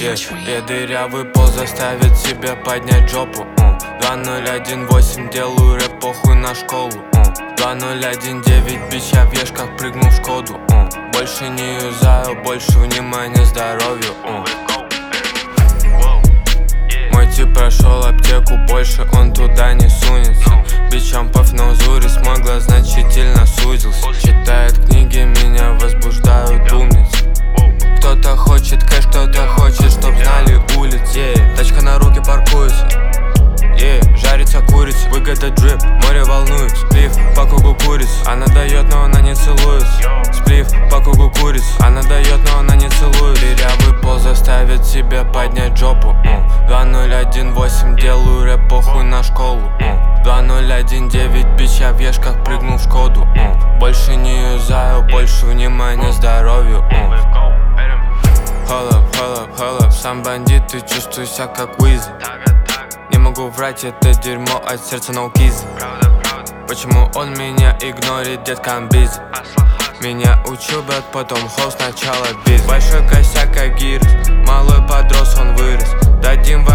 Я дырявый пол заставит себя поднять жопу. 2018 делаю рэп, похуй на школу. 2019 бич, я в ешках прыгнул в Шкоду. Больше не юзаю, больше внимания здоровью. Мой тип прошел аптеку, больше он туда не сунется. Бичам поф на узуре, мой глаз значительно сузился. Читает книги, меня возбуждают умницы. Кто-то хочет кэш, кто-то хочет, чтоб знали улицы. Тачка на руки паркуется, жарится курица, выгода дрип, море волнуется. Сплив по кругу курицы, она дает, но она не целуется. Сплив по кругу курицы, она дает, но она не целует. Дырявый пол заставит себя поднять жопу. 2018 делаю рэп, похуй на школу. 2019 бич, я в ешках прыгнул в Шкоду. Больше не юзаю, больше внимания здоровью. Hold up, сам бандит и чувствую себя как Уизи. Не могу врать, это дерьмо от сердца no kiss. Почему он меня игнорит, детка, I'm busy. Меня учил брат, потом хост, сначала биз. Большой косяк, как гирус, малой подрос, он вырос. Дадим